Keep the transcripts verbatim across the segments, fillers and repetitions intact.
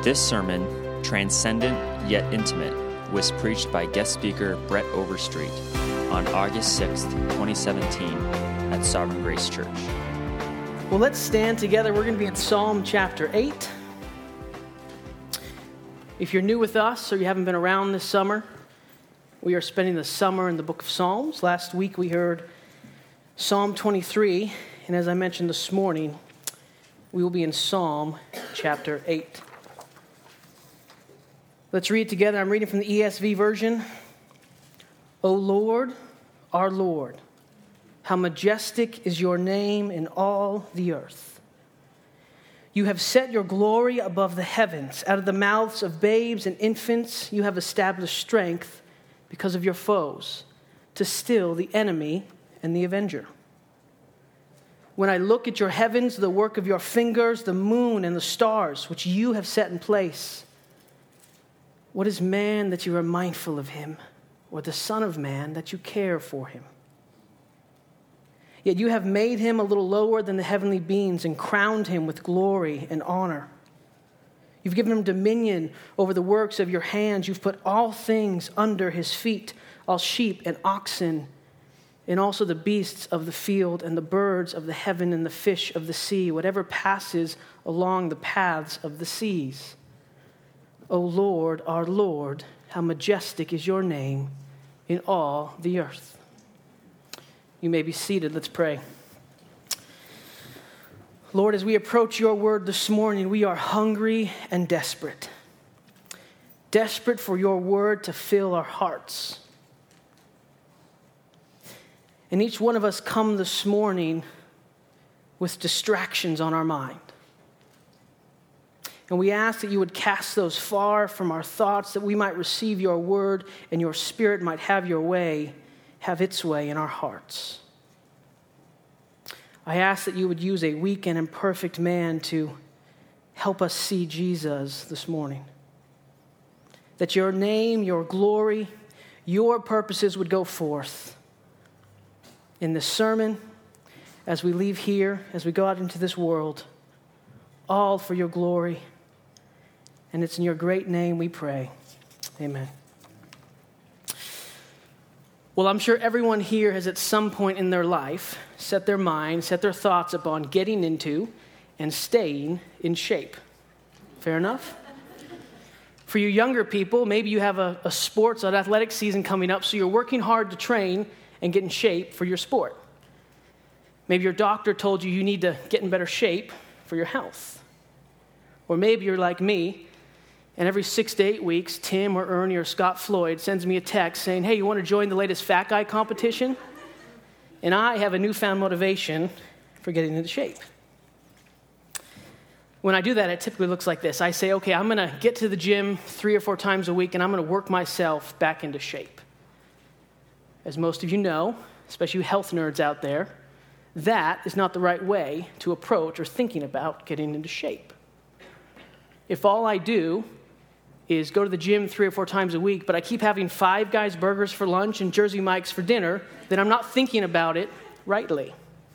This sermon, transcendent yet intimate, was preached by guest speaker Brett Overstreet on August sixth, twenty seventeen at Sovereign Grace Church. Well, let's stand together. We're going to be in Psalm chapter eight. If you're new with us or you haven't been around this summer, we are spending the summer in the book of Psalms. Last week we heard Psalm twenty-three, and as I mentioned this morning, we will be in Psalm chapter eight. Let's read together. I'm reading from the E S V version. O Lord, our Lord, how majestic is your name in all the earth. You have set your glory above the heavens. Out of the mouths of babes and infants, you have established strength because of your foes, to still the enemy and the avenger. When I look at your heavens, the work of your fingers, the moon and the stars, which you have set in place, what is man that you are mindful of him, or the son of man that you care for him? Yet you have made him a little lower than the heavenly beings and crowned him with glory and honor. You've given him dominion over the works of your hands. You've put all things under his feet, all sheep and oxen, and also the beasts of the field and the birds of the heaven and the fish of the sea, whatever passes along the paths of the seas. O Lord, our Lord, how majestic is your name in all the earth. You may be seated. Let's pray. Lord, as we approach your word this morning, we are hungry and desperate. Desperate for your word to fill our hearts. And each one of us come this morning with distractions on our mind. And we ask that you would cast those far from our thoughts, that we might receive your word and your spirit might have your way, have its way in our hearts. I ask that you would use a weak and imperfect man to help us see Jesus this morning. That your name, your glory, your purposes would go forth in this sermon, as we leave here, as we go out into this world, all for your glory. And it's in your great name we pray. Amen. Well, I'm sure everyone here has at some point in their life set their mind, set their thoughts upon getting into and staying in shape. Fair enough? For you younger people, maybe you have a, a sports or athletic season coming up, so you're working hard to train and get in shape for your sport. Maybe your doctor told you you need to get in better shape for your health. Or maybe you're like me, and every six to eight weeks, Tim or Ernie or Scott Floyd sends me a text saying, hey, you want to join the latest fat guy competition? And I have a newfound motivation for getting into shape. When I do that, it typically looks like this. I say, okay, I'm going to get to the gym three or four times a week, and I'm going to work myself back into shape. As most of you know, especially you health nerds out there, that is not the right way to approach or thinking about getting into shape. If all I do is go to the gym three or four times a week, but I keep having Five Guys burgers for lunch and Jersey Mike's for dinner, then I'm not thinking about it rightly.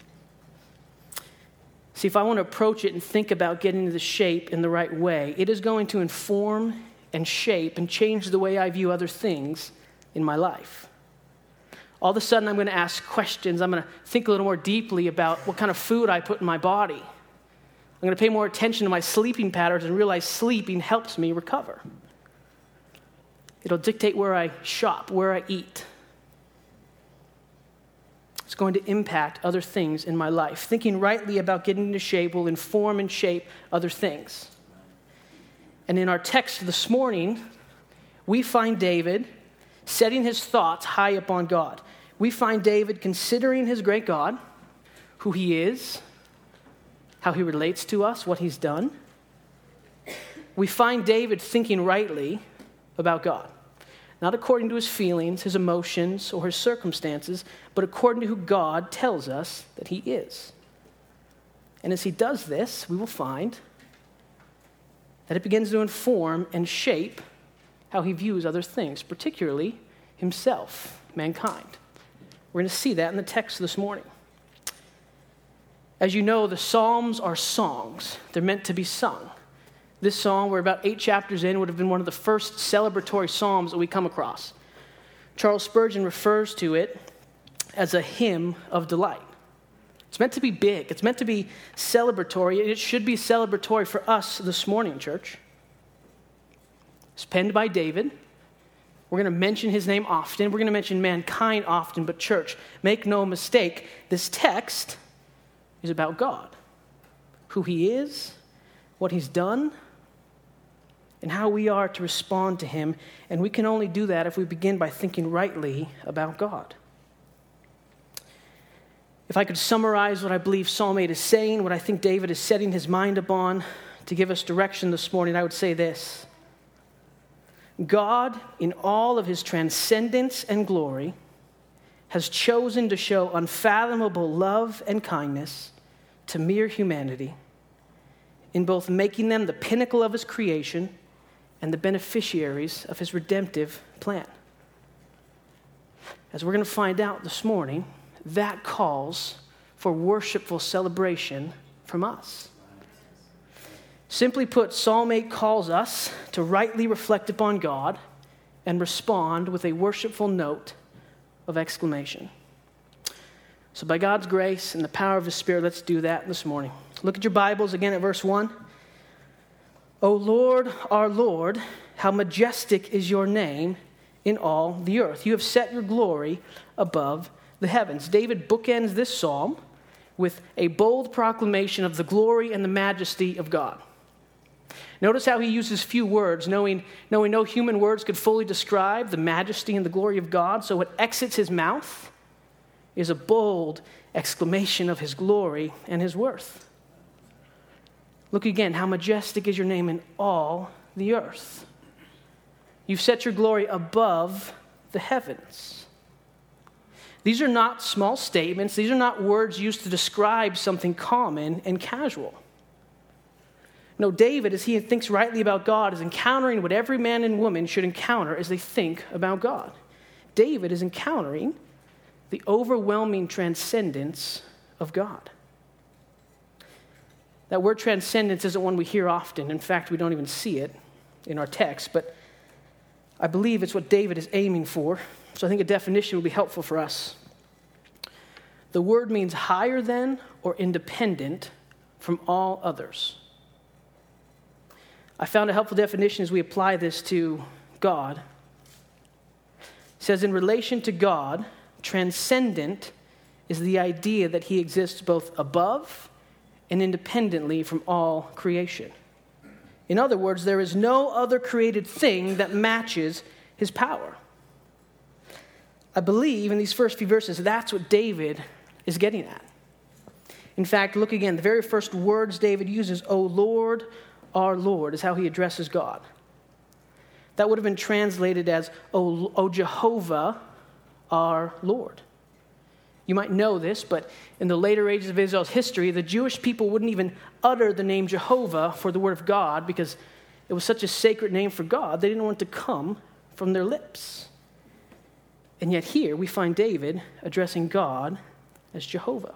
See, if I want to approach it and think about getting into shape in the right way, it is going to inform and shape and change the way I view other things in my life. All of a sudden, I'm going to ask questions. I'm going to think a little more deeply about what kind of food I put in my body. I'm going to pay more attention to my sleeping patterns and realize sleeping helps me recover. It'll dictate where I shop, where I eat. It's going to impact other things in my life. Thinking rightly about getting into shape will inform and shape other things. And in our text this morning, we find David setting his thoughts high upon God. We find David considering his great God, who he is, how he relates to us, what he's done. We find David thinking rightly about God. Not according to his feelings, his emotions, or his circumstances, but according to who God tells us that he is. And as he does this, we will find that it begins to inform and shape how he views other things, particularly himself, mankind. We're going to see that in the text this morning. As you know, the Psalms are songs. They're meant to be sung. This psalm, we're about eight chapters in, would have been one of the first celebratory psalms that we come across. Charles Spurgeon refers to it as a hymn of delight. It's meant to be big. It's meant to be celebratory. It should be celebratory for us this morning, church. It's penned by David. We're going to mention his name often. We're going to mention mankind often. But church, make no mistake, this text is about God. Who he is, what he's done, and how we are to respond to him. And we can only do that if we begin by thinking rightly about God. If I could summarize what I believe Psalm eight is saying, what I think David is setting his mind upon to give us direction this morning, I would say this. God, in all of his transcendence and glory, has chosen to show unfathomable love and kindness to mere humanity in both making them the pinnacle of his creation and the beneficiaries of his redemptive plan. As we're going to find out this morning, that calls for worshipful celebration from us. Simply put, Psalm eight calls us to rightly reflect upon God and respond with a worshipful note of exclamation. So by God's grace and the power of his Spirit, let's do that this morning. Look at your Bibles again at verse one. O Lord, our Lord, how majestic is your name in all the earth. You have set your glory above the heavens. David bookends this psalm with a bold proclamation of the glory and the majesty of God. Notice how he uses few words, knowing, knowing no human words could fully describe the majesty and the glory of God. So what exits his mouth is a bold exclamation of his glory and his worth. Look again, how majestic is your name in all the earth. You've set your glory above the heavens. These are not small statements. These are not words used to describe something common and casual. No, David, as he thinks rightly about God, is encountering what every man and woman should encounter as they think about God. David is encountering the overwhelming transcendence of God. That word transcendence isn't one we hear often. In fact, we don't even see it in our text, but I believe it's what David is aiming for. So I think a definition would be helpful for us. The word means higher than or independent from all others. I found a helpful definition as we apply this to God. It says, in relation to God, transcendent is the idea that he exists both above and independently from all creation. In other words, there is no other created thing that matches his power. I believe in these first few verses, that's what David is getting at. In fact, look again, the very first words David uses, O Lord, our Lord, is how he addresses God. That would have been translated as, O, o Jehovah, our Lord. You might know this, but in the later ages of Israel's history, the Jewish people wouldn't even utter the name Jehovah for the word of God because it was such a sacred name for God, they didn't want it to come from their lips. And yet here we find David addressing God as Jehovah.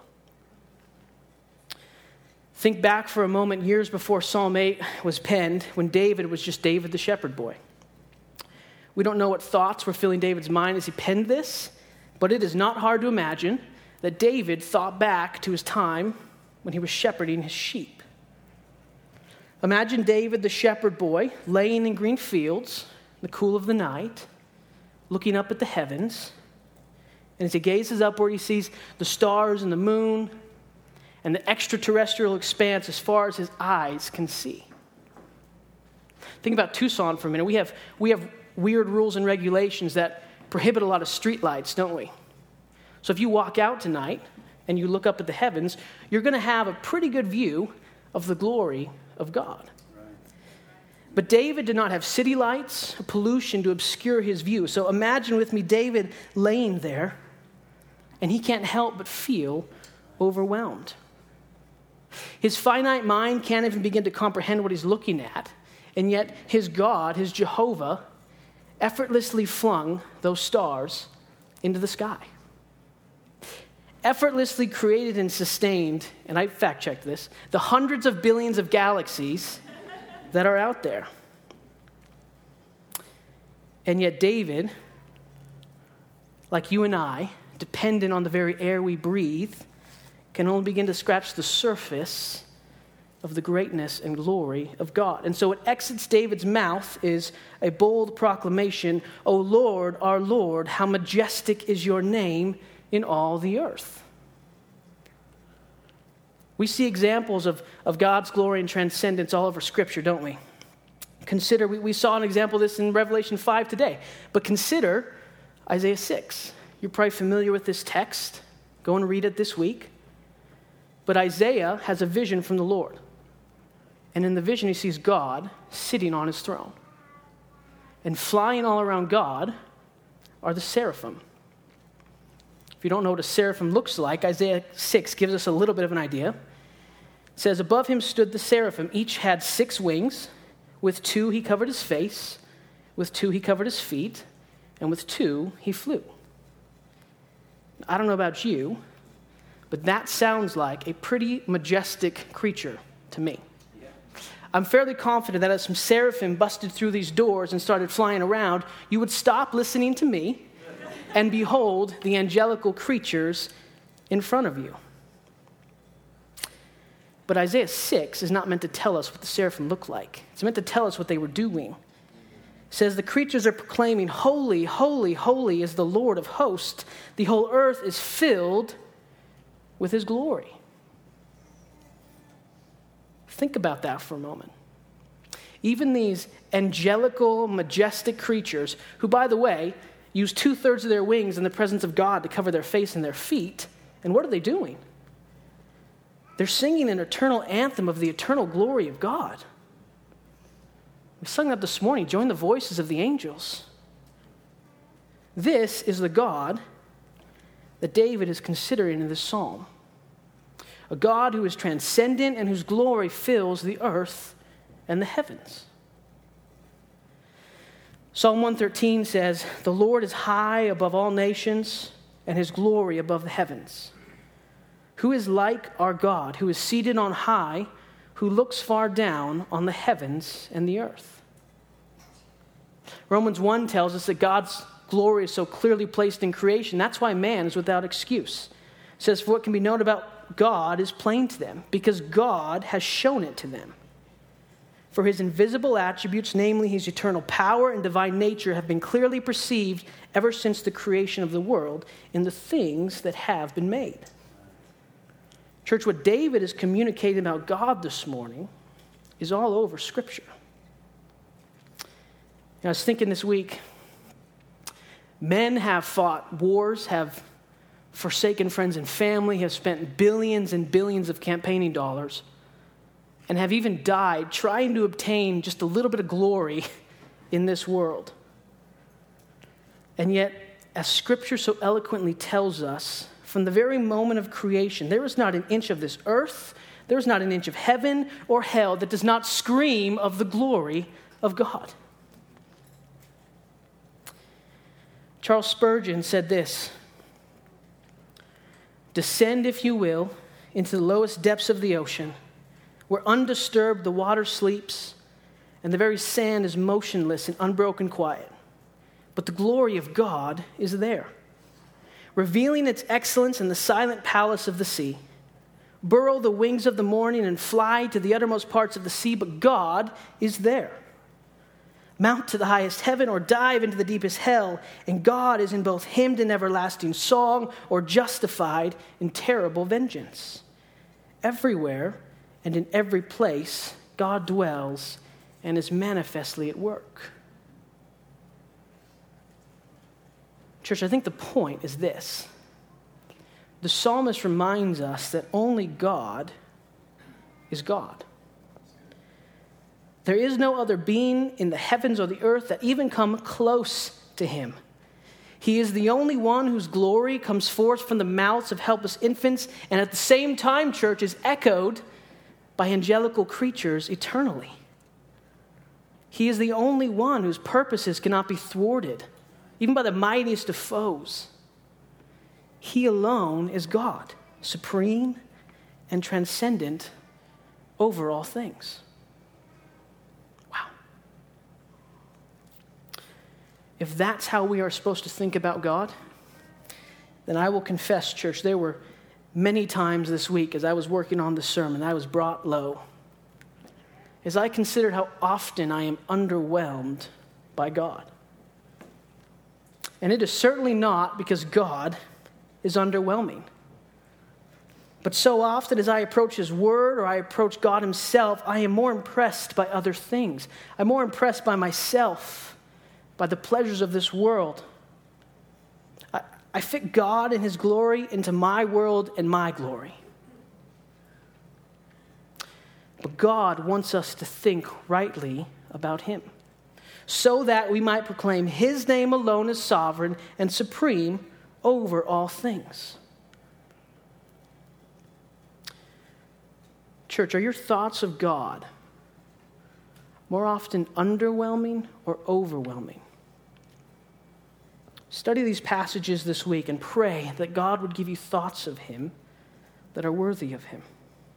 Think back for a moment years before Psalm eight was penned, when David was just David the shepherd boy. We don't know what thoughts were filling David's mind as he penned this, but it is not hard to imagine that David thought back to his time when he was shepherding his sheep. Imagine David the shepherd boy laying in green fields in the cool of the night, looking up at the heavens, and as he gazes upward, he sees the stars and the moon and the extraterrestrial expanse as far as his eyes can see. Think about Tucson for a minute. We have, we have weird rules and regulations that prohibit a lot of street lights, don't we? So if you walk out tonight and you look up at the heavens, you're going to have a pretty good view of the glory of God. But David did not have city lights, pollution to obscure his view. So imagine with me David laying there, and he can't help but feel overwhelmed. His finite mind can't even begin to comprehend what he's looking at, and yet his God, his Jehovah, effortlessly flung those stars into the sky. Effortlessly created and sustained, and I fact-checked this, the hundreds of billions of galaxies that are out there. And yet David, like you and I, dependent on the very air we breathe, can only begin to scratch the surface of the greatness and glory of God. And so what exits David's mouth is a bold proclamation, O Lord, our Lord, how majestic is your name in all the earth. We see examples of, of God's glory and transcendence all over Scripture, don't we? Consider, we, we saw an example of this in Revelation five today, but consider Isaiah six. You're probably familiar with this text. Go and read it this week. But Isaiah has a vision from the Lord. And in the vision, he sees God sitting on his throne. And flying all around God are the seraphim. If you don't know what a seraphim looks like, Isaiah six gives us a little bit of an idea. It says, above him stood the seraphim. Each had six wings. With two he covered his face. With two he covered his feet. And with two he flew. I don't know about you, but that sounds like a pretty majestic creature to me. I'm fairly confident that as some seraphim busted through these doors and started flying around, you would stop listening to me and behold the angelical creatures in front of you. But Isaiah six is not meant to tell us what the seraphim look like. It's meant to tell us what they were doing. It says the creatures are proclaiming, holy, holy, holy is the Lord of hosts. The whole earth is filled with his glory. Think about that for a moment. Even these angelical, majestic creatures, who, by the way, use two-thirds of their wings in the presence of God to cover their face and their feet, and what are they doing? They're singing an eternal anthem of the eternal glory of God. We sung that this morning, join the voices of the angels. This is the God that David is considering in this psalm. A God who is transcendent and whose glory fills the earth and the heavens. Psalm one thirteen says, the Lord is high above all nations and his glory above the heavens. Who is like our God, who is seated on high, who looks far down on the heavens and the earth? Romans one tells us that God's glory is so clearly placed in creation. That's why man is without excuse. It says, for what can be known about God is plain to them, because God has shown it to them. For his invisible attributes, namely his eternal power and divine nature, have been clearly perceived ever since the creation of the world in the things that have been made. Church, what David is communicating about God this morning is all over Scripture. I was thinking this week, men have fought wars, have forsaken friends and family, have spent billions and billions of campaigning dollars, and have even died trying to obtain just a little bit of glory in this world. And yet, as Scripture so eloquently tells us, from the very moment of creation, there is not an inch of this earth, there is not an inch of heaven or hell that does not scream of the glory of God. Charles Spurgeon said this, descend, if you will, into the lowest depths of the ocean, where undisturbed the water sleeps, and the very sand is motionless and unbroken quiet. But the glory of God is there, revealing its excellence in the silent palace of the sea. Burrow the wings of the morning and fly to the uttermost parts of the sea, but God is there. Mount to the highest heaven or dive into the deepest hell, and God is in both hymned in everlasting song or justified in terrible vengeance. Everywhere and in every place, God dwells and is manifestly at work. Church, I think the point is this. The psalmist reminds us that only God is God. There is no other being in the heavens or the earth that even come close to him. He is the only one whose glory comes forth from the mouths of helpless infants, and at the same time, church, is echoed by angelical creatures eternally. He is the only one whose purposes cannot be thwarted, even by the mightiest of foes. He alone is God, supreme and transcendent over all things. if that's how we are supposed to think about God, then I will confess, church, there were many times this week as I was working on the sermon, I was brought low. As I considered how often I am underwhelmed by God. And it is certainly not because God is underwhelming. But so often as I approach His Word or I approach God Himself, I am more impressed by other things. I'm more impressed by myself, by the pleasures of this world. I, I fit God and His glory into my world and my glory. But God wants us to think rightly about Him, so that we might proclaim His name alone as sovereign and supreme over all things. Church, are your thoughts of God more often underwhelming or overwhelming? Study these passages this week and pray that God would give you thoughts of Him that are worthy of Him.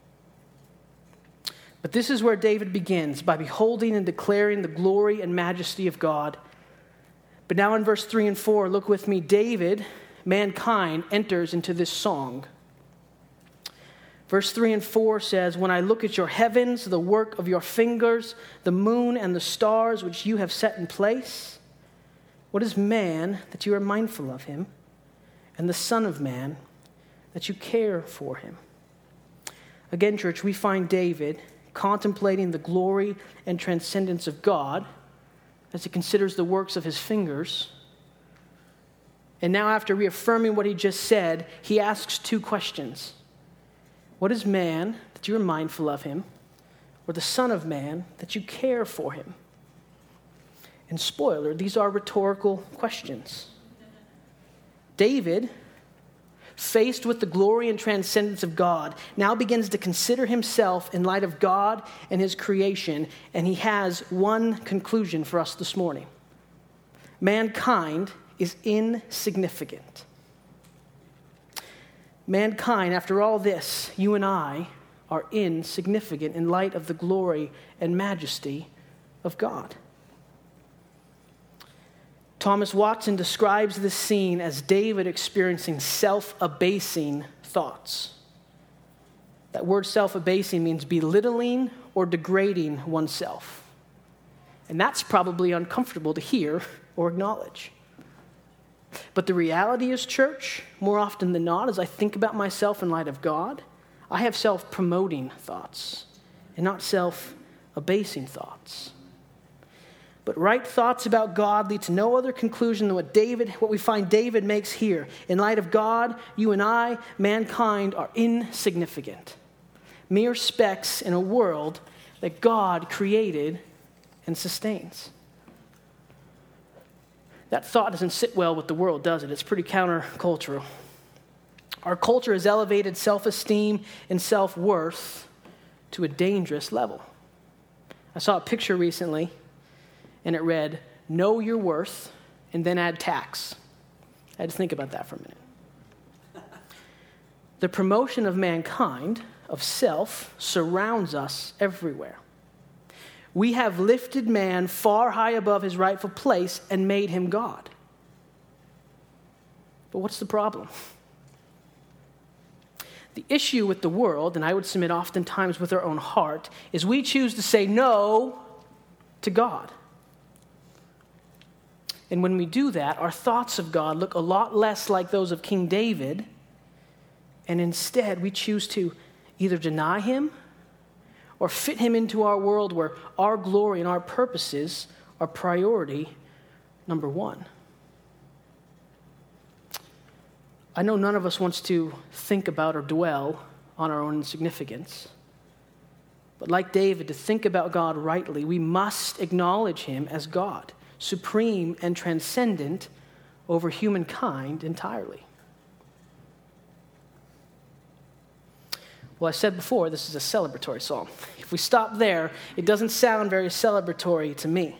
But this is where David begins, by beholding and declaring the glory and majesty of God. But now in verse three and four, look with me, David, mankind, enters into this song. Verse three and four says, when I look at your heavens, the work of your fingers, the moon and the stars which you have set in place, what is man that you are mindful of him, and the Son of Man that you care for him? Again, church, we find David contemplating the glory and transcendence of God as he considers the works of his fingers. And now, after reaffirming what he just said, he asks two questions. What is man that you are mindful of him, or the Son of Man that you care for him? And spoiler, these are rhetorical questions. David, faced with the glory and transcendence of God, now begins to consider himself in light of God and His creation, and he has one conclusion for us this morning. Mankind is insignificant. Mankind, after all this, you and I are insignificant in light of the glory and majesty of God. Thomas Watson describes this scene as David experiencing self-abasing thoughts. That word self-abasing means belittling or degrading oneself. And that's probably uncomfortable to hear or acknowledge. But the reality is, church, more often than not, as I think about myself in light of God, I have self-promoting thoughts and not self-abasing thoughts. But right thoughts about God lead to no other conclusion than what David, what we find David makes here. In light of God, you and I, mankind, are insignificant. Mere specks in a world that God created and sustains. That thought doesn't sit well with the world, does it? It's pretty countercultural. Our culture has elevated self-esteem and self-worth to a dangerous level. I saw a picture recently, and it read, know your worth, and then add tax. I had to think about that for a minute. The promotion of mankind, of self, surrounds us everywhere. We have lifted man far high above his rightful place and made him God. But what's the problem? The issue with the world, and I would submit oftentimes with our own heart, is we choose to say no to God. And when we do that, our thoughts of God look a lot less like those of King David, and instead we choose to either deny Him or fit Him into our world where our glory and our purposes are priority number one. I know none of us wants to think about or dwell on our own insignificance. But like David, to think about God rightly, we must acknowledge Him as God, supreme and transcendent over humankind entirely. Well, I said before, this is a celebratory psalm. If we stop there, it doesn't sound very celebratory to me.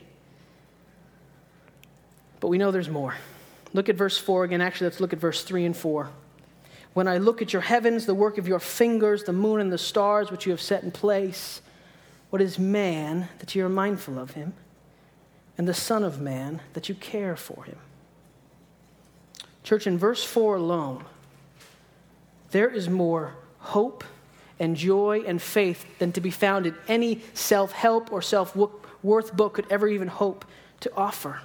But we know there's more. Look at verse four again. Actually, let's look at verse three and four. When I look at your heavens, the work of your fingers, the moon and the stars which you have set in place, what is man that you are mindful of him? and the Son of Man that you care for him. Church, in verse four alone, there is more hope and joy and faith than to be found in any self-help or self-worth book could ever even hope to offer.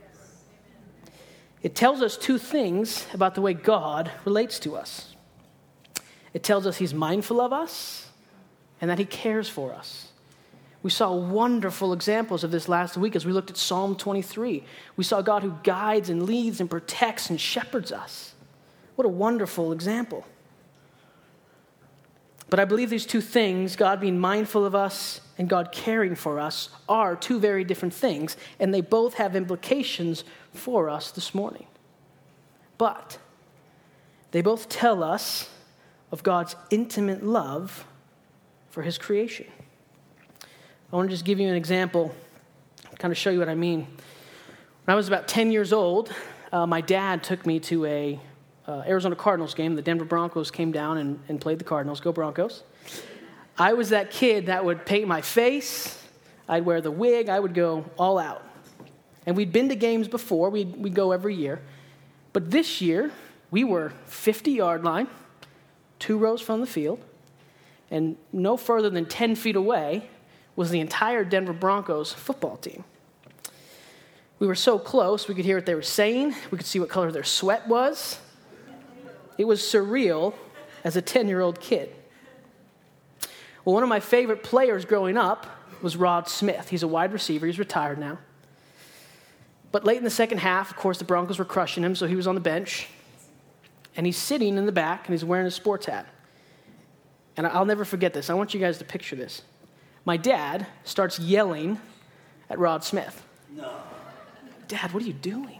It tells us two things about the way God relates to us. It tells us he's mindful of us and that he cares for us. We saw wonderful examples of this last week as we looked at Psalm twenty-three. We saw God who guides and leads and protects and shepherds us. What a wonderful example. But I believe these two things, God being mindful of us and God caring for us, are two very different things, and they both have implications for us this morning. But they both tell us of God's intimate love for his creation. I want to just give you an example, kind of show you what I mean. When I was about ten years old, uh, my dad took me to a uh, Arizona Cardinals game. The Denver Broncos came down and, and played the Cardinals. Go Broncos. I was that kid that would paint my face. I'd wear the wig. I would go all out. And we'd been to games before. We'd, we'd go every year. But this year, we were fifty-yard line, two rows from the field, and no further than ten feet away was the entire Denver Broncos football team. We were so close, we could hear what they were saying. We could see what color their sweat was. It was surreal as a ten-year-old kid. Well, one of my favorite players growing up was Rod Smith. He's a wide receiver. He's retired now. But late in the second half, of course, the Broncos were crushing him, so he was on the bench. And he's sitting in the back, and he's wearing a sports hat. And I'll never forget this. I want you guys to picture this. My dad starts yelling at Rod Smith. No. Dad, what are you doing?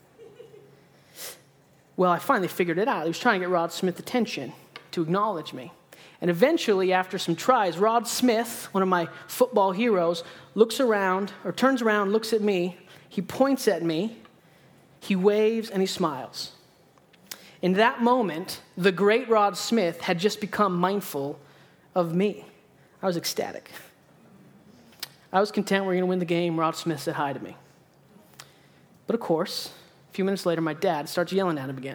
Well, I finally figured it out. He was trying to get Rod Smith's attention to acknowledge me. And eventually, after some tries, Rod Smith, one of my football heroes, looks around, or turns around, looks at me. He points at me. He waves, and he smiles. In that moment, the great Rod Smith had just become mindful of me. I was ecstatic. I was content we were going to win the game. Rod Smith said hi to me. But of course, a few minutes later, my dad starts yelling at him again.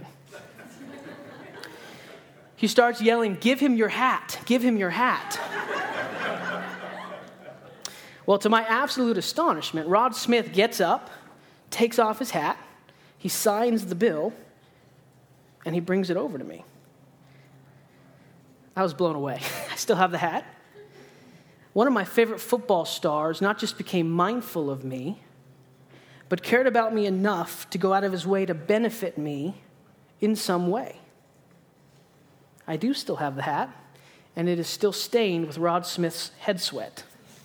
He starts yelling, "Give him your hat. Give him your hat." Well, to my absolute astonishment, Rod Smith gets up, takes off his hat, he signs the bill, and he brings it over to me. I was blown away. I still have the hat. One of my favorite football stars not just became mindful of me, but cared about me enough to go out of his way to benefit me in some way. I do still have the hat, and it is still stained with Rod Smith's head sweat.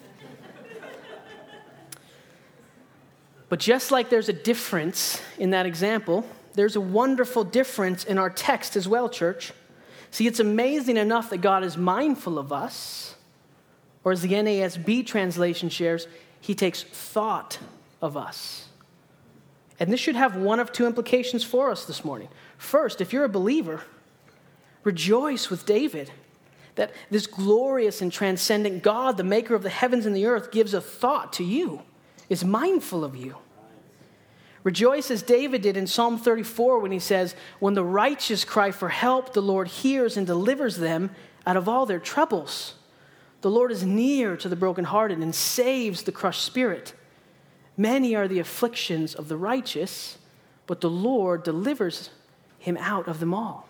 But just like there's a difference in that example, there's a wonderful difference in our text as well, church. See, it's amazing enough that God is mindful of us, or as the N A S B translation shares, he takes thought of us. And this should have one of two implications for us this morning. First, if you're a believer, rejoice with David that this glorious and transcendent God, the maker of the heavens and the earth, gives a thought to you, is mindful of you. Rejoice as David did in Psalm thirty-four when he says, "When the righteous cry for help, the Lord hears and delivers them out of all their troubles. The Lord is near to the brokenhearted and saves the crushed spirit. Many are the afflictions of the righteous, but the Lord delivers him out of them all."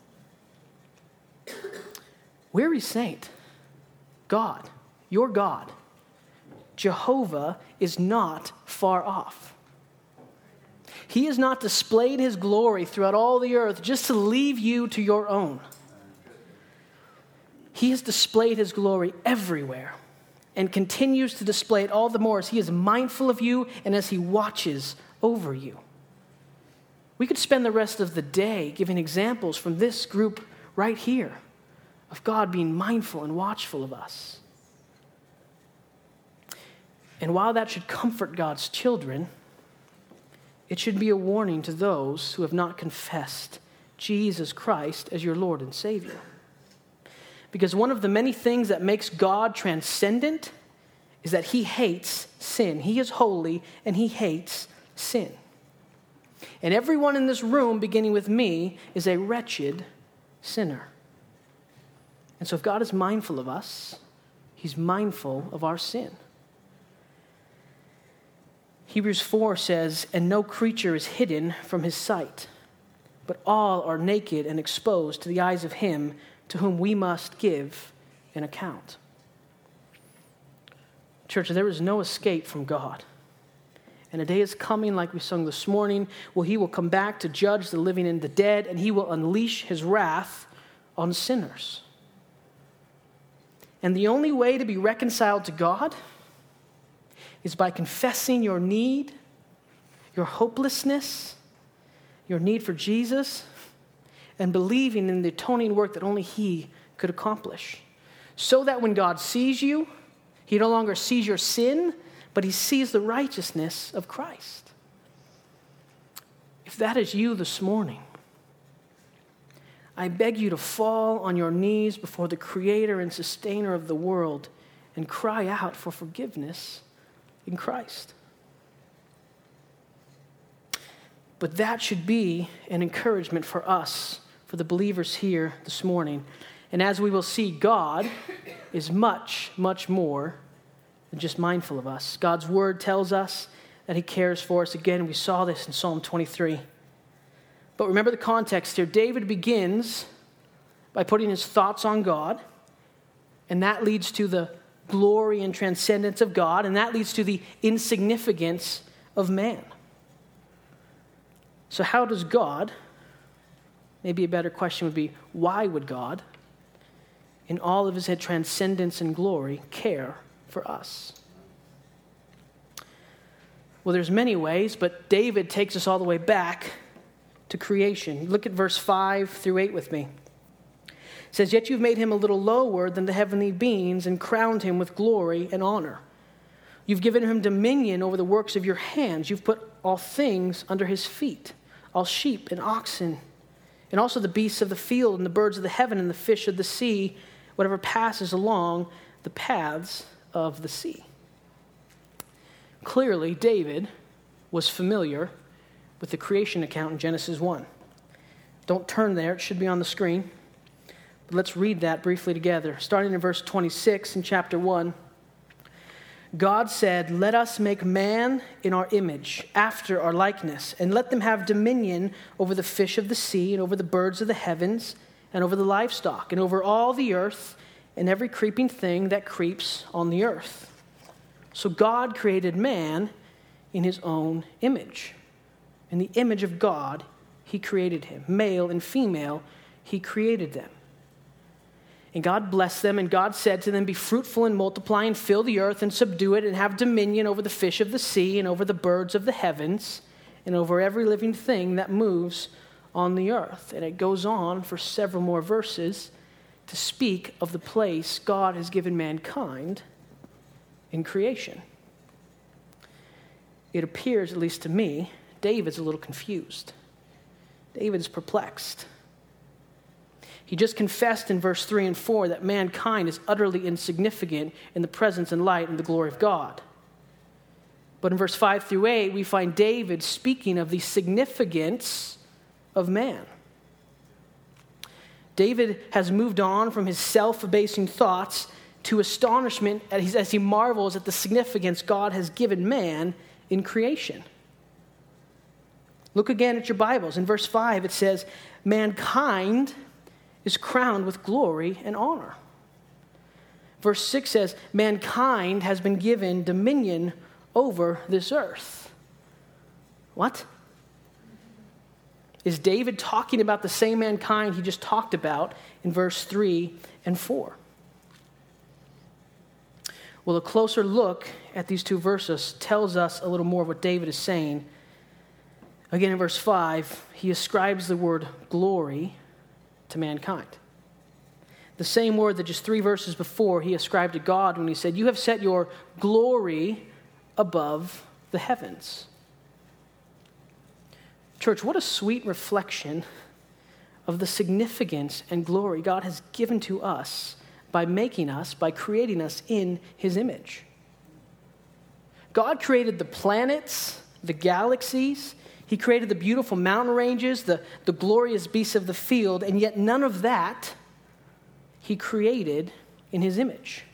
Weary saint, God, your God, Jehovah, is not far off. He has not displayed his glory throughout all the earth just to leave you to your own. He has displayed his glory everywhere and continues to display it all the more as he is mindful of you and as he watches over you. We could spend the rest of the day giving examples from this group right here of God being mindful and watchful of us. And while that should comfort God's children, it should be a warning to those who have not confessed Jesus Christ as your Lord and Savior. Because one of the many things that makes God transcendent is that he hates sin. He is holy and he hates sin. And everyone in this room, beginning with me, is a wretched sinner. And so if God is mindful of us, he's mindful of our sin. Hebrews four says, and no creature is hidden from his sight, but all are naked and exposed to the eyes of him to whom we must give an account. Church, there is no escape from God. And a day is coming, like we sung this morning, where he will come back to judge the living and the dead, and he will unleash his wrath on sinners. And the only way to be reconciled to God is by confessing your need, your hopelessness, your need for Jesus, and believing in the atoning work that only he could accomplish. So that when God sees you, he no longer sees your sin, but he sees the righteousness of Christ. If that is you this morning, I beg you to fall on your knees before the creator and sustainer of the world and cry out for forgiveness in Christ. But that should be an encouragement for us, for the believers here this morning. And as we will see, God is much, much more than just mindful of us. God's word tells us that he cares for us. Again, we saw this in Psalm twenty-three. But remember the context here. David begins by putting his thoughts on God, and that leads to the glory and transcendence of God, and that leads to the insignificance of man. So how does God, maybe a better question would be, why would God, in all of his transcendence and glory, care for us? Well, there's many ways, but David takes us all the way back to creation. Look at verse five through eight with me. It says, yet you've made him a little lower than the heavenly beings and crowned him with glory and honor. You've given him dominion over the works of your hands. You've put all things under his feet, all sheep and oxen, and also the beasts of the field and the birds of the heaven and the fish of the sea, whatever passes along the paths of the sea. Clearly, David was familiar with the creation account in Genesis one. Don't turn there. It should be on the screen. But let's read that briefly together. Starting in verse twenty-six in chapter one. God said, let us make man in our image, after our likeness, and let them have dominion over the fish of the sea and over the birds of the heavens and over the livestock and over all the earth and every creeping thing that creeps on the earth. So God created man in his own image. In the image of God, he created him. Male and female, he created them. And God blessed them, and God said to them, be fruitful and multiply and fill the earth and subdue it and have dominion over the fish of the sea and over the birds of the heavens and over every living thing that moves on the earth. And it goes on for several more verses to speak of the place God has given mankind in creation. It appears, at least to me, David's a little confused. David is perplexed. He just confessed in verse three and four that mankind is utterly insignificant in the presence and light and the glory of God. But in verse five through eight, we find David speaking of the significance of man. David has moved on from his self-abasing thoughts to astonishment as he marvels at the significance God has given man in creation. Look again at your Bibles. In verse five, it says, mankind is crowned with glory and honor. Verse six says, mankind has been given dominion over this earth. What? Is David talking about the same mankind he just talked about in verse three and four? Well, a closer look at these two verses tells us a little more of what David is saying. Again, in verse five, he ascribes the word glory to mankind. The same word that just three verses before he ascribed to God when he said, you have set your glory above the heavens. Church, what a sweet reflection of the significance and glory God has given to us by making us, by creating us in his image. God created the planets, the galaxies. He created the beautiful mountain ranges, the, the glorious beasts of the field, and yet none of that he created in his image.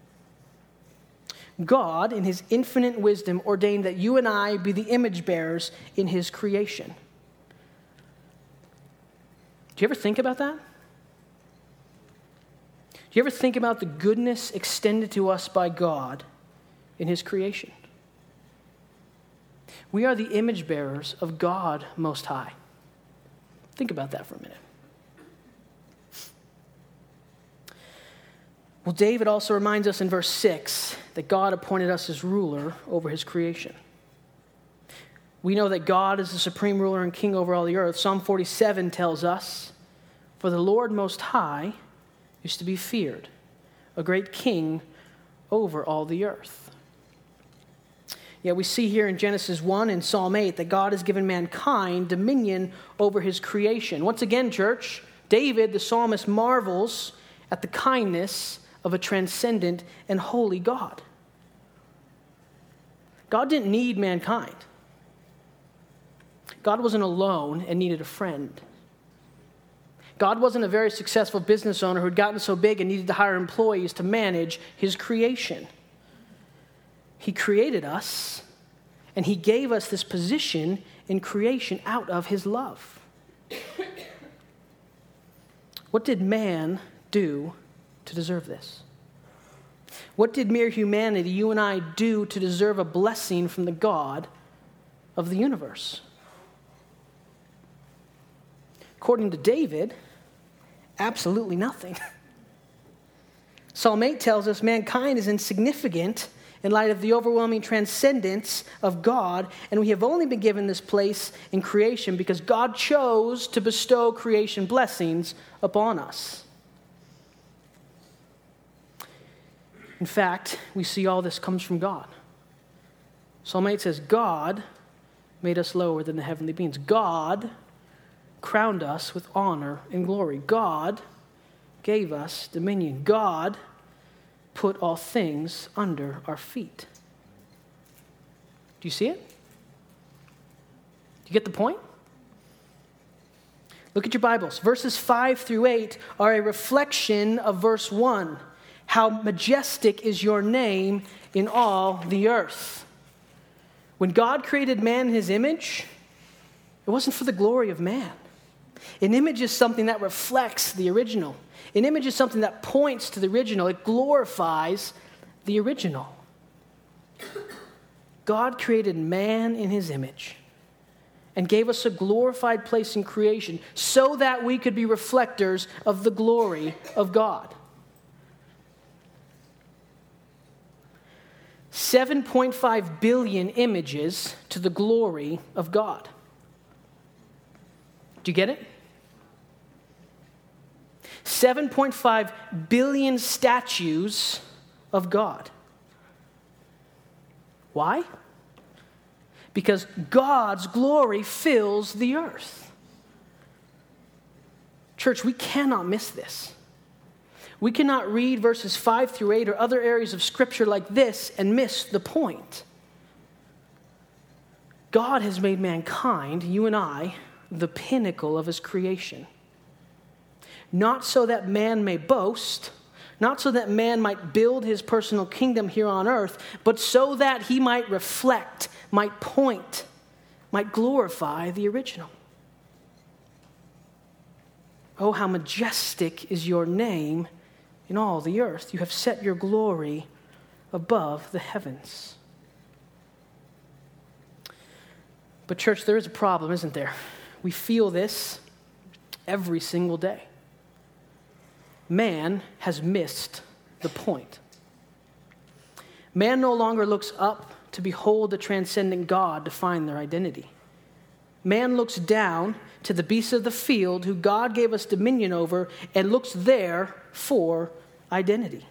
God, in his infinite wisdom, ordained that you and I be the image bearers in his creation. Do you ever think about that? Do you ever think about the goodness extended to us by God in his creation? We are the image bearers of God Most High. Think about that for a minute. Well, David also reminds us in verse six that God appointed us as ruler over his creation. We know that God is the supreme ruler and king over all the earth. Psalm forty-seven tells us, "For the Lord Most High is to be feared, a great king over all the earth." Yet we see here in Genesis one and Psalm eight that God has given mankind dominion over his creation. Once again, church, David, the psalmist, marvels at the kindness of a transcendent and holy God. God didn't need mankind. God wasn't alone and needed a friend. God wasn't a very successful business owner who had gotten so big and needed to hire employees to manage his creation. He created us, and he gave us this position in creation out of his love. What did man do to deserve this? What did mere humanity, you and I, do to deserve a blessing from the God of the universe? According to David, absolutely nothing. Psalm eight tells us mankind is insignificant in light of the overwhelming transcendence of God, and we have only been given this place in creation because God chose to bestow creation blessings upon us. In fact, we see all this comes from God. Psalm eight says, God made us lower than the heavenly beings. God crowned us with honor and glory. God gave us dominion. God put all things under our feet. Do you see it? Do you get the point? Look at your Bibles. Verses five through eight are a reflection of verse one. How majestic is your name in all the earth. When God created man in his image, it wasn't for the glory of man. An image is something that reflects the original. An image is something that points to the original. It glorifies the original. God created man in his image and gave us a glorified place in creation so that we could be reflectors of the glory of God. seven point five billion images to the glory of God. Do you get it? seven point five billion statues of God. Why? Because God's glory fills the earth. Church, we cannot miss this. We cannot read verses five through eight or other areas of Scripture like this and miss the point. God has made mankind, you and I, the pinnacle of his creation. Not so that man may boast, not so that man might build his personal kingdom here on earth, but so that he might reflect, might point, might glorify the original. Oh, how majestic is your name in all the earth. You have set your glory above the heavens. But church, there is a problem, isn't there? We feel this every single day. Man has missed the point. Man no longer looks up to behold the transcendent God to find their identity. Man looks down to the beasts of the field who God gave us dominion over and looks there for identity.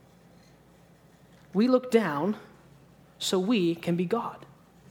We look down so we can be God.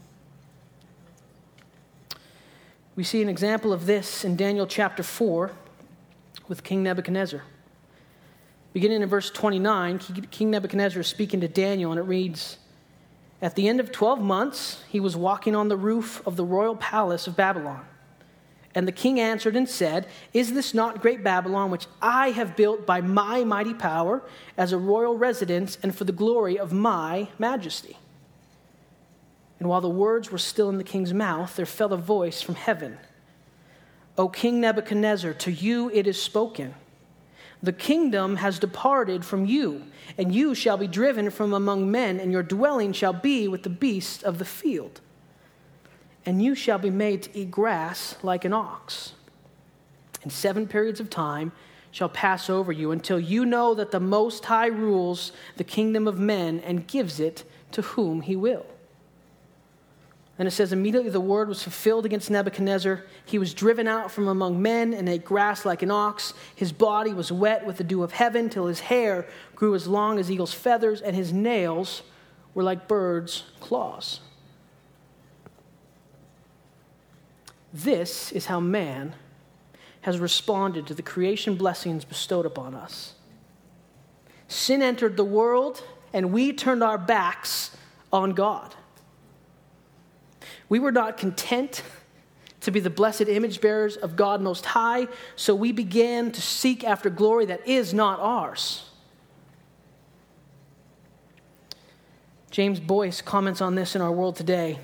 We see an example of this in Daniel chapter four with King Nebuchadnezzar. Beginning in verse twenty-nine, King Nebuchadnezzar is speaking to Daniel, and it reads, At the end of twelve months, he was walking on the roof of the royal palace of Babylon. And the king answered and said, "Is this not great Babylon, which I have built by my mighty power as a royal residence and for the glory of my majesty?" And while the words were still in the king's mouth, there fell a voice from heaven. "O King Nebuchadnezzar, to you it is spoken. The kingdom has departed from you, and you shall be driven from among men, and your dwelling shall be with the beasts of the field. And you shall be made to eat grass like an ox. And seven periods of time shall pass over you until you know that the Most High rules the kingdom of men and gives it to whom he will." And it says, immediately the word was fulfilled against Nebuchadnezzar. He was driven out from among men and ate grass like an ox. His body was wet with the dew of heaven till his hair grew as long as eagle's feathers, and his nails were like birds' claws. This is how man has responded to the creation blessings bestowed upon us. Sin entered the world, and we turned our backs on God. We were not content to be the blessed image bearers of God Most High, so we began to seek after glory that is not ours. James Boyce comments on this in our world today.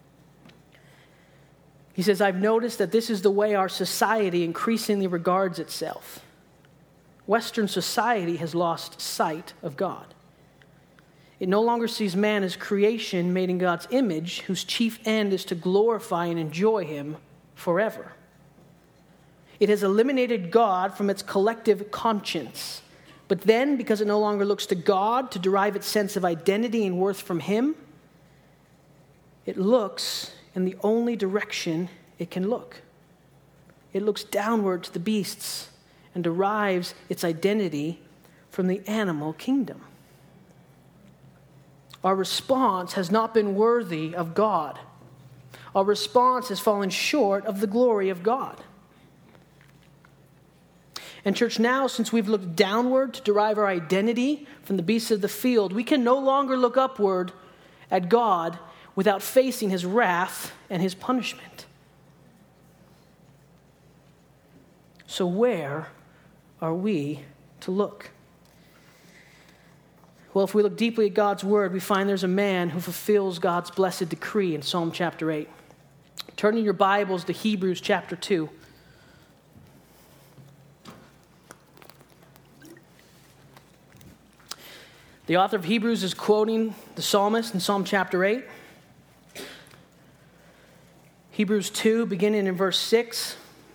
He says, "I've noticed that this is the way our society increasingly regards itself. Western society has lost sight of God. It no longer sees man as creation made in God's image, whose chief end is to glorify and enjoy him forever. It has eliminated God from its collective conscience. But then, because it no longer looks to God to derive its sense of identity and worth from him, it looks in the only direction it can look. It looks downward to the beasts and derives its identity from the animal kingdom. Our response has not been worthy of God. Our response has fallen short of the glory of God. And church, now, since we've looked downward to derive our identity from the beasts of the field, we can no longer look upward at God without facing his wrath and his punishment. So where are we to look? Well, if we look deeply at God's word, we find there's a man who fulfills God's blessed decree in Psalm chapter eight. Turn in your Bibles to Hebrews chapter two. The author of Hebrews is quoting the psalmist in Psalm chapter eight. Hebrews two, beginning in verse six.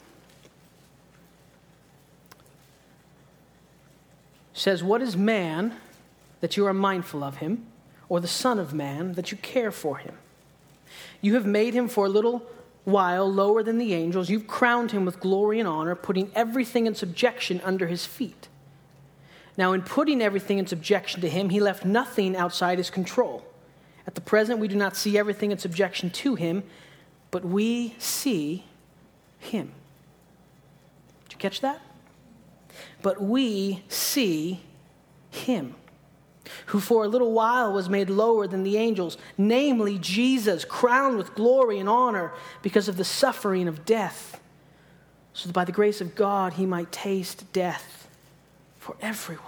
Says, "What is man that you are mindful of him, or the Son of Man that you care for him? You have made him for a little while lower than the angels. You've crowned him with glory and honor, putting everything in subjection under his feet. Now, in putting everything in subjection to him, he left nothing outside his control. At the present, we do not see everything in subjection to him, but we see him." Did you catch that? But we see him, who for a little while was made lower than the angels, namely Jesus, crowned with glory and honor because of the suffering of death, so that by the grace of God he might taste death for everyone.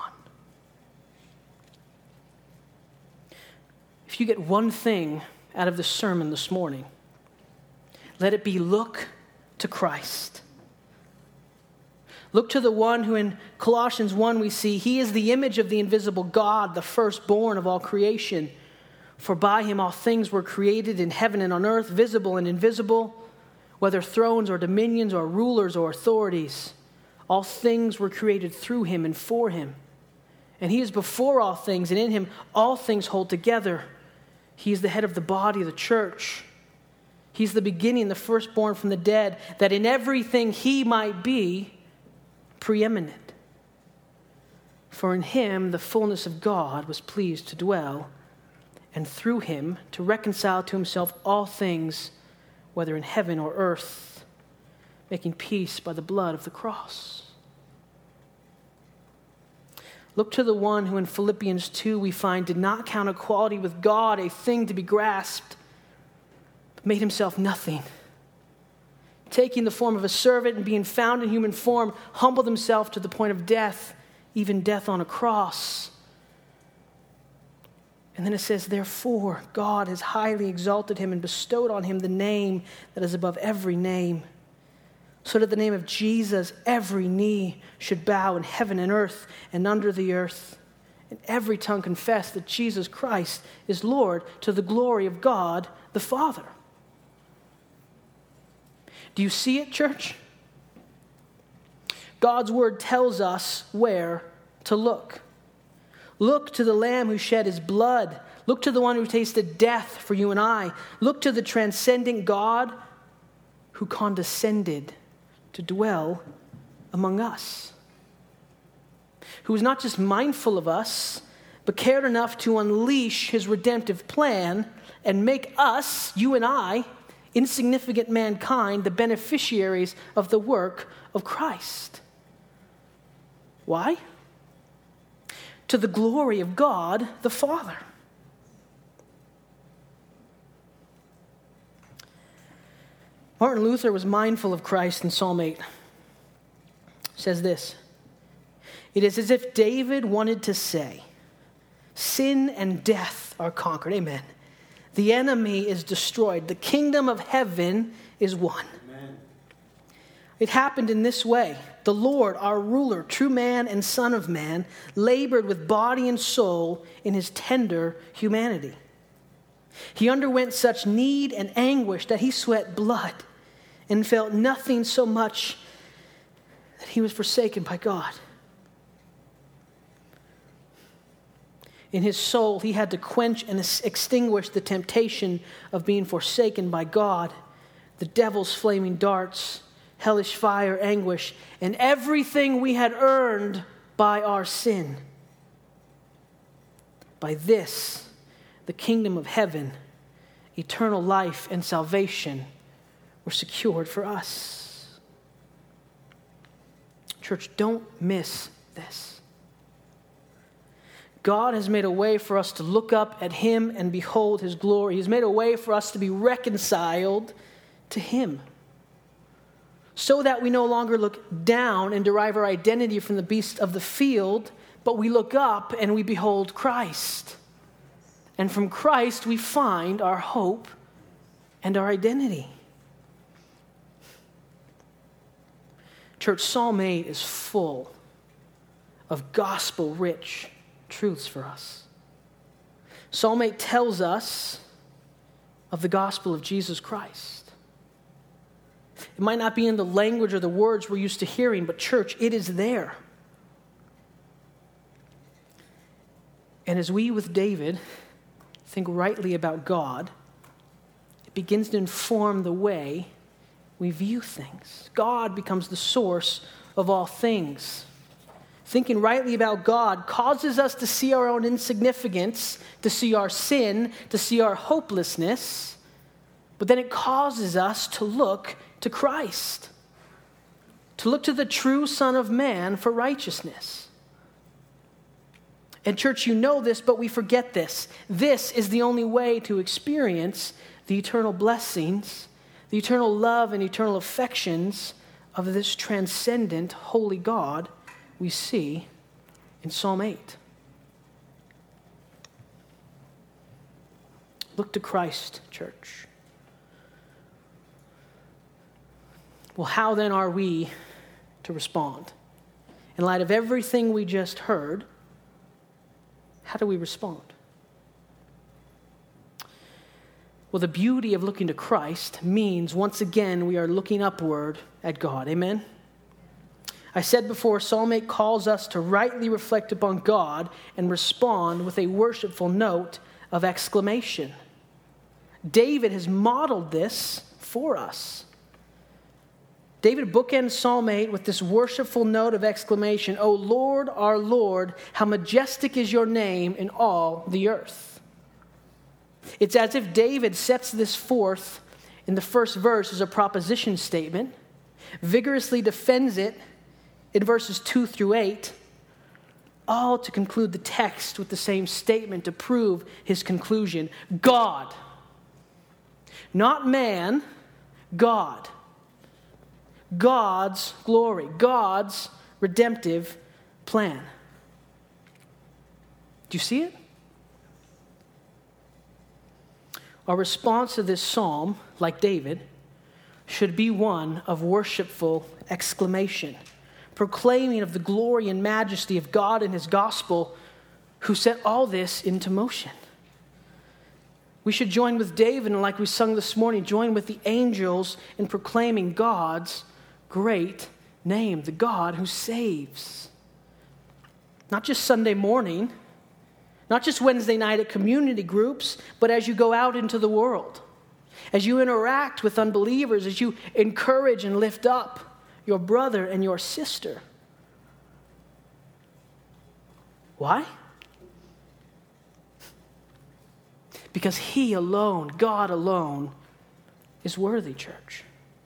If you get one thing out of the sermon this morning, let it be look to Christ. Look to the one who in Colossians one we see, he is the image of the invisible God, the firstborn of all creation. For by him all things were created in heaven and on earth, visible and invisible, whether thrones or dominions or rulers or authorities. All things were created through him and for him. And he is before all things, and in him all things hold together. He is the head of the body of the church. He's the beginning, the firstborn from the dead, that in everything he might be preeminent. For in him the fullness of God was pleased to dwell, and through him to reconcile to himself all things, whether in heaven or earth, making peace by the blood of the cross. Look to the one who in Philippians two we find did not count equality with God a thing to be grasped, but made himself nothing. Taking the form of a servant and being found in human form, humbled himself to the point of death, even death on a cross. And then it says, therefore, God has highly exalted him and bestowed on him the name that is above every name, so that at the name of Jesus, every knee should bow in heaven and earth and under the earth, and every tongue confess that Jesus Christ is Lord, to the glory of God the Father. Do you see it, church? God's word tells us where to look. Look to the Lamb who shed his blood. Look to the one who tasted death for you and I. Look to the transcendent God who condescended to dwell among us, who was not just mindful of us, but cared enough to unleash his redemptive plan and make us, you and I, insignificant mankind, the beneficiaries of the work of Christ. Why? To the glory of God the Father. Martin Luther was mindful of Christ in Psalm eight. It says this, it is as if David wanted to say, sin and death are conquered. Amen. The enemy is destroyed. The kingdom of heaven is won. Amen. It happened in this way. The Lord, our ruler, true man and son of man, labored with body and soul in his tender humanity. He underwent such need and anguish that he sweat blood and felt nothing so much that he was forsaken by God. In his soul, he had to quench and extinguish the temptation of being forsaken by God, the devil's flaming darts, hellish fire, anguish, and everything we had earned by our sin. By this, the kingdom of heaven, eternal life, and salvation were secured for us. Church, don't miss this. God has made a way for us to look up at him and behold his glory. He's made a way for us to be reconciled to him, so that we no longer look down and derive our identity from the beasts of the field, but we look up and we behold Christ. And from Christ we find our hope and our identity. Church, Psalm eight is full of gospel-rich truths for us. Psalm eight tells us of the gospel of Jesus Christ. It might not be in the language or the words we're used to hearing, but church, it is there. And as we with David think rightly about God, it begins to inform the way we view things. God becomes the source of all things. Thinking rightly about God causes us to see our own insignificance, to see our sin, to see our hopelessness, but then it causes us to look to Christ, to look to the true Son of Man for righteousness. And church, you know this, but we forget this. This is the only way to experience the eternal blessings, the eternal love and eternal affections of this transcendent, holy God we see in Psalm eight. Look to Christ, church. Well, how then are we to respond? In light of everything we just heard, how do we respond? Well, the beauty of looking to Christ means, once again, we are looking upward at God. Amen? I said before, Psalm eight calls us to rightly reflect upon God and respond with a worshipful note of exclamation. David has modeled this for us. David bookends Psalm eight with this worshipful note of exclamation, O Lord, our Lord, how majestic is your name in all the earth. It's as if David sets this forth in the first verse as a proposition statement, vigorously defends it in verses two through eight, all to conclude the text with the same statement to prove his conclusion. God. Not man, God. God's glory. God's redemptive plan. Do you see it? Our response to this psalm, like David, should be one of worshipful exclamation, proclaiming of the glory and majesty of God and his gospel, who set all this into motion. We should join with David, and like we sung this morning, join with the angels in proclaiming God's great name, the God who saves. Not just Sunday morning, not just Wednesday night at community groups, but as you go out into the world, as you interact with unbelievers, as you encourage and lift up your brother and your sister. Why? Because he alone, God alone, is worthy, church.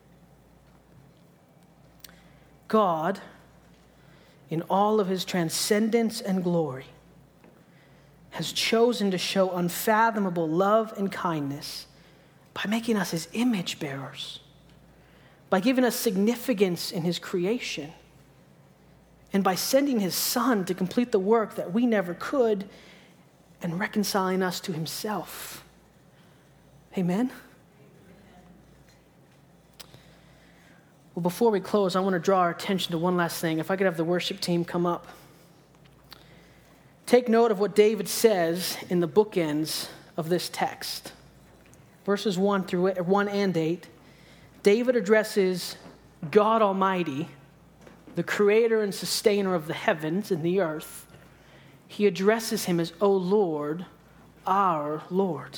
God, in all of his transcendence and glory, has chosen to show unfathomable love and kindness by making us his image bearers, by giving us significance in his creation, and by sending his Son to complete the work that we never could and reconciling us to himself. Amen? Well, before we close, I want to draw our attention to one last thing. If I could have the worship team come up. Take note of what David says in the bookends of this text. Verses one through one and eight. David addresses God Almighty, the creator and sustainer of the heavens and the earth. He addresses him as, O Lord, our Lord.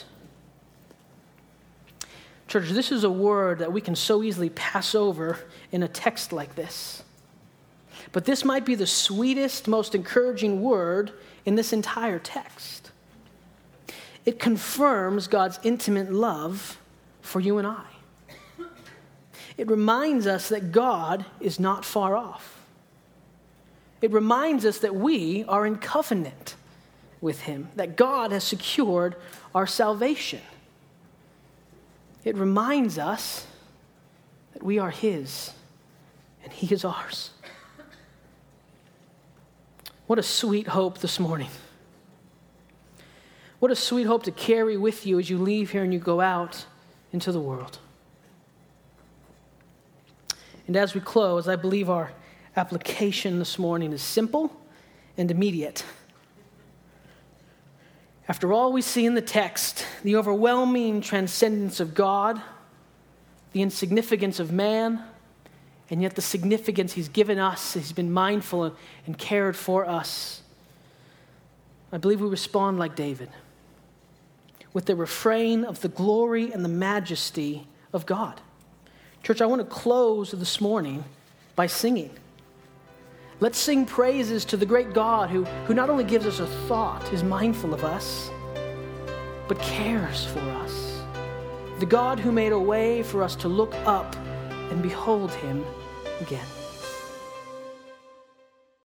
Church, this is a word that we can so easily pass over in a text like this. But this might be the sweetest, most encouraging word in this entire text. It confirms God's intimate love for you and I. It reminds us that God is not far off. It reminds us that we are in covenant with him, that God has secured our salvation. It reminds us that we are his and he is ours. What a sweet hope this morning. What a sweet hope to carry with you as you leave here and you go out into the world. And as we close, I believe our application this morning is simple and immediate. After all we see in the text, the overwhelming transcendence of God, the insignificance of man, and yet the significance he's given us, he's been mindful and cared for us, I believe we respond like David, with the refrain of the glory and the majesty of God. Church, I want to close this morning by singing. Let's sing praises to the great God who, who not only gives us a thought, is mindful of us, but cares for us. The God who made a way for us to look up and behold him again.